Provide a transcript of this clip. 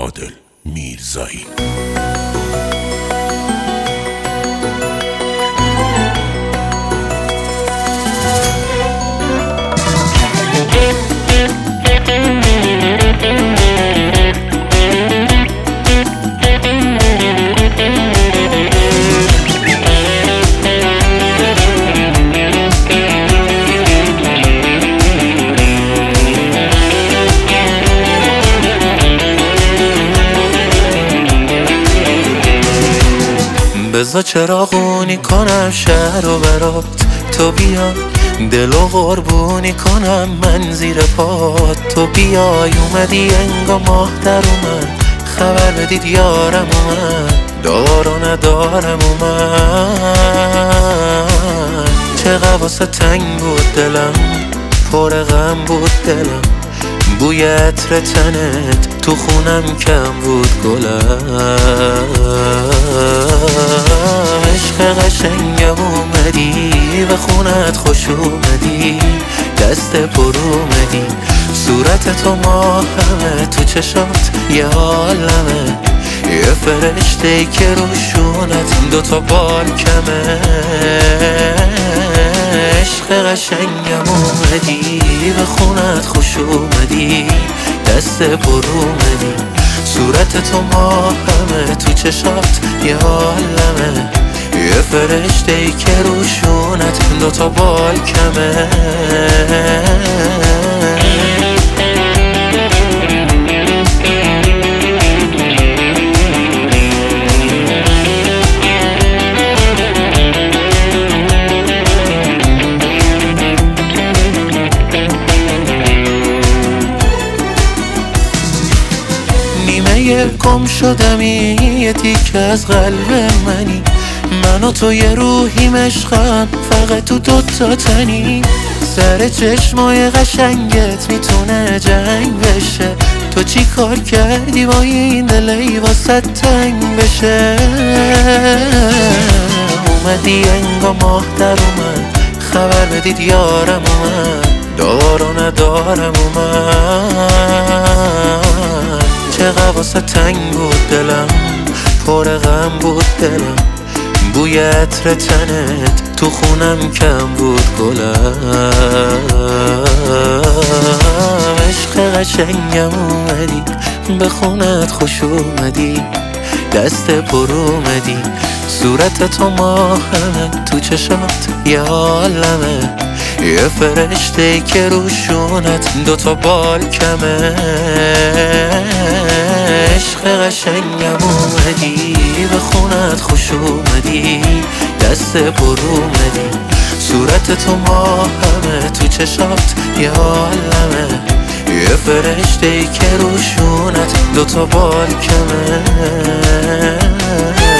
عادل میرزایی. بذار چراغونی کنم شهر و برات، تو بیا دلو قربونی کنم من زیر پات. تو بیای اومدی انگا ماه در اومد، خبر بدید یارم اومد، دار و ندارم اومد. چقدر واسه تنگ بود دلم، پر غم بود دلم، بوی عطر تنت تو خونم کم بود گلم. عشق قشنگم اومدی، به خونت خوش اومدی، دست پر اومدی، صورت تو ماهمه، تو چشات یه عالمه، یه فرشته که روشونت دوتا بال کمه. عشق قشنگم اومدی، به خونت خوش اومدی، دست پر اومدی، صورت تو ماهمه، تو چشات یه عالمه، یه فرشته که روشونت دوتا بال کمه. گم شدمی یه تیکه از قلب منی، من و تو یه روحیم عشقم، فقط تو دوتا تنی. سر چشمای قشنگت میتونه جنگ بشه، تو چی کار کردی با این دلی واسه تنگ بشه. اومدی انگا ماه در اومد، خبر بدید یارم اومد، دار و ندارم اومد. چقدر واسه تنگ بود دلم، پر غم بود دلم، بوی عطر تنت تو خونم کم بود گلم. عشق قشنگم اومدی، به خونت خوش اومدی، دست پر اومدی، صورت تو ماهمه، تو چشات یه عالمه، یه فرشته که روشونت دوتا بال کمه. عشق قشنگم اومدی، به خونت خوش اومدی، دست پر اومدی، صورت تو ماهمه، تو چشات یه عالمه، یه فرشته که روشونت دوتا بال کمه.